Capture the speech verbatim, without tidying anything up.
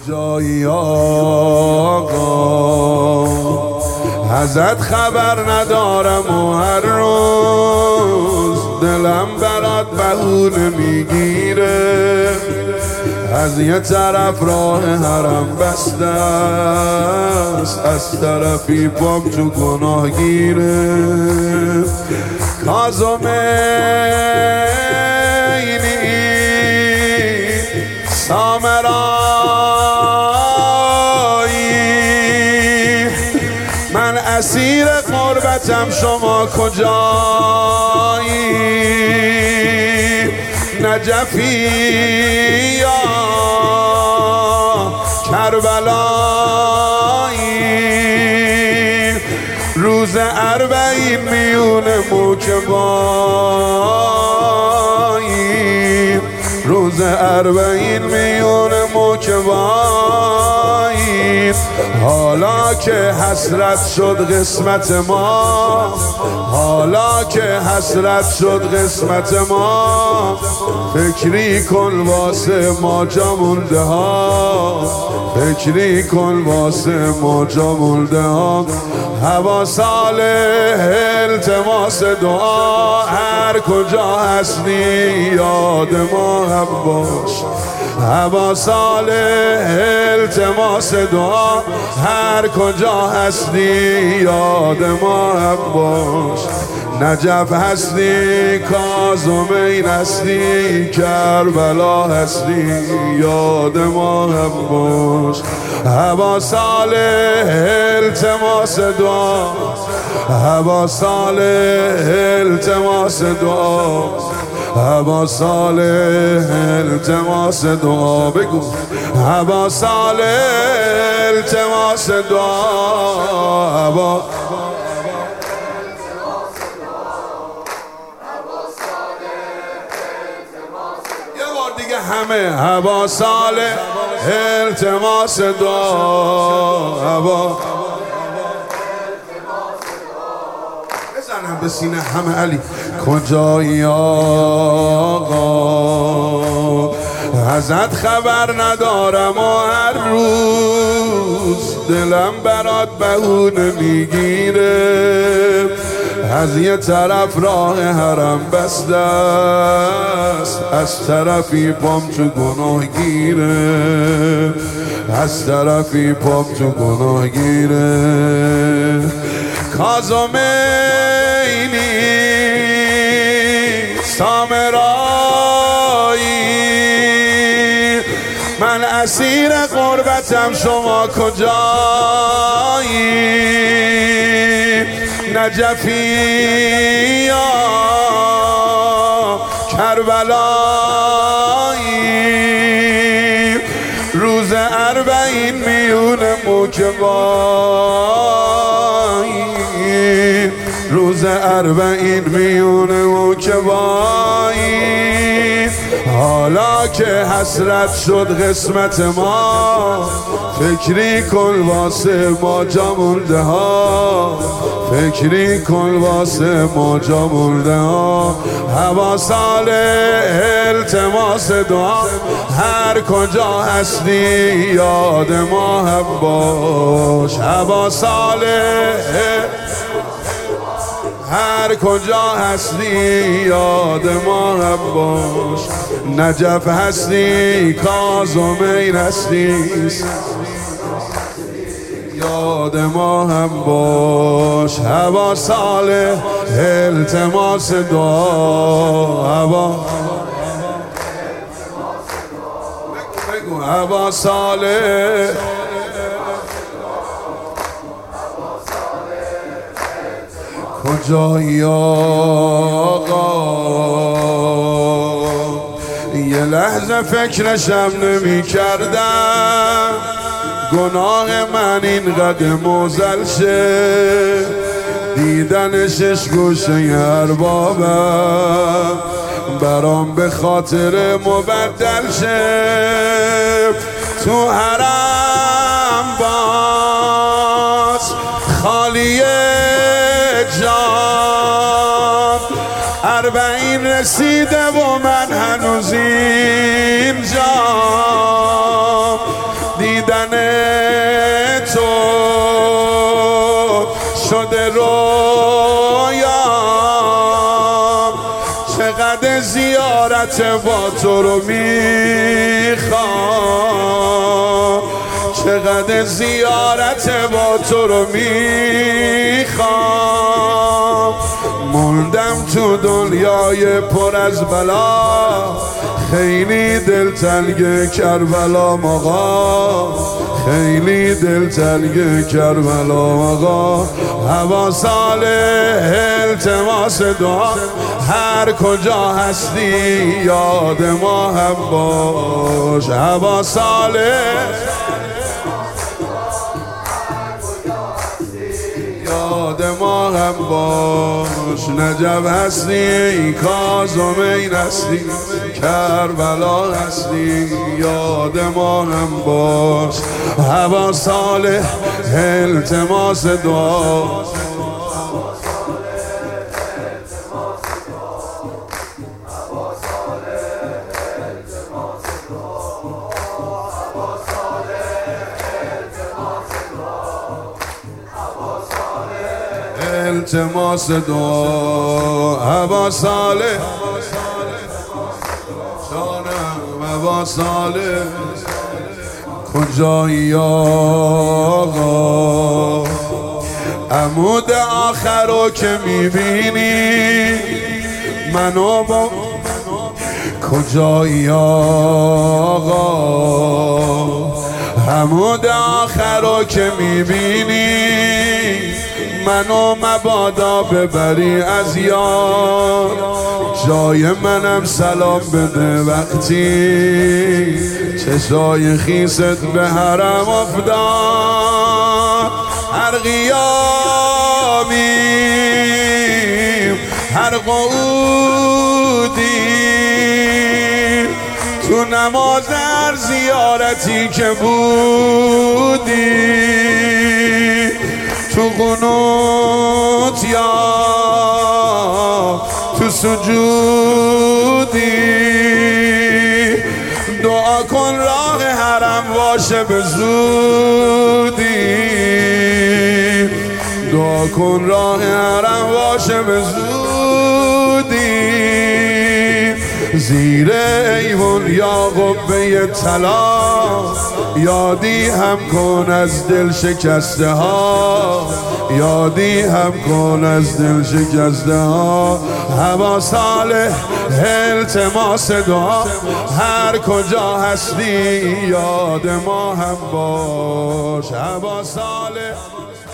کجایی آقا ازت خبر ندارم و هر روز دلم برات بهونه میگیره. از یه طرف راه حرم بسته است، از طرفی پام تو گناه گیره. کاظمینی سامرایی، من اسیر غربتم شما کجایی؟ نجفی یا کربلایی، روز اربعین میون موکبایی، روز اربعین میون موکبایی. حالا که حسرت شد قسمت ما، حالا که حسرت شد قسمت ما، فکری کن واسه ما جا مونده ها، فکری کن واسه ما جا مونده ها. هوا صالح التماس دعا، هر کجا هستی یاد ما هم باش. هوا صالح التماس دعا، هر کجا هستی یاد ما هم باش. نجف هستی، کاظمین هستی، کربلا هستی، یاد ما هم باش. هوا صالح التماس دعا، هوا صالح التماس دعا، هوا صالح التماس دعا. بگو هوا صالح التماس دعا، هوا همه هوا صالح التماس دعا، هوا بزنم به سینه همه. علی کجایی آقا ازت خبر ندارم و هر روز دلم برات بهونه میگیره. از یه طرف راه حرم بسته است، از طرفی پام تو گناه گیره، از طرفی پام تو گناه گیره. کاظمینی سامرایی، من اسیر غربتم شما کجایی؟ نجفی یا کربلایی، روز اربعین میون موکبایی، روز اربعین میون موکبایی. حالا که حسرت شد قسمت ما، فکری کن واسه ما جا مونده ها، فکری کن واسه ما جا مونده ها. هوا صالح التماس دعا، هر کجا هستی یاد ما هم باش. هوا صالح هر کجا هستی یاد ما هم باش. نجف هستی، کاظمین هستی، یاد ما هم باش. هوا صالح التماس دعا، هوا بگو هوا صالح کجایی آقا یه لحظه فکرشم نمی کردم، گناه من اینقدر موزل شه، دیدن شش گوشه اربابم برام به خاطر مبدل شه. تو حرم باز خالیه جان، اربعین رسیده و من هنوز اینجا. دیدن تو شده رویام، چقدر زیارت با تو رو میخوام، چقدر زیارت با تو رو میخوام. موندم تو دنیای پر از بلا، خیلی دلتنگ کربلا آقا، خیلی دلتنگ کربلا آقا. هوا صالح التماس دعا، هر کجا هستی یاد ما هم باش. هوا صالح یاد ما هم باش. نجف هستی، کاظمین هستی، کربلا هستی، یاد ما هم باش. هوا صالح التماس دعا، التماس دعا. هوا صالح جانم، هوا صالح کجایی آقا؟ عمود آخر رو که میبینی منو با کجایی آقا؟ عمود آخر رو که میبینی منو مبادا ببری از یاد. جای منم سلام بده وقتی چشای خیست به حرم افتاد. هر قیامیم، هر قعودیم، تو نماز هر زیارتی که بودی، تو قنوت یا تو سجودی، دعا کن راه حرم باشه به زودی، دعا کن راه حرم باشه به زودی. زیر ایوان یا قبه طلا یادی هم کن از دل شکسته ها، یادی هم کن از دل شکسته ها. هوا صالح التماس دعا، هر کجا هستی یاد ما هم باش. هوا صالح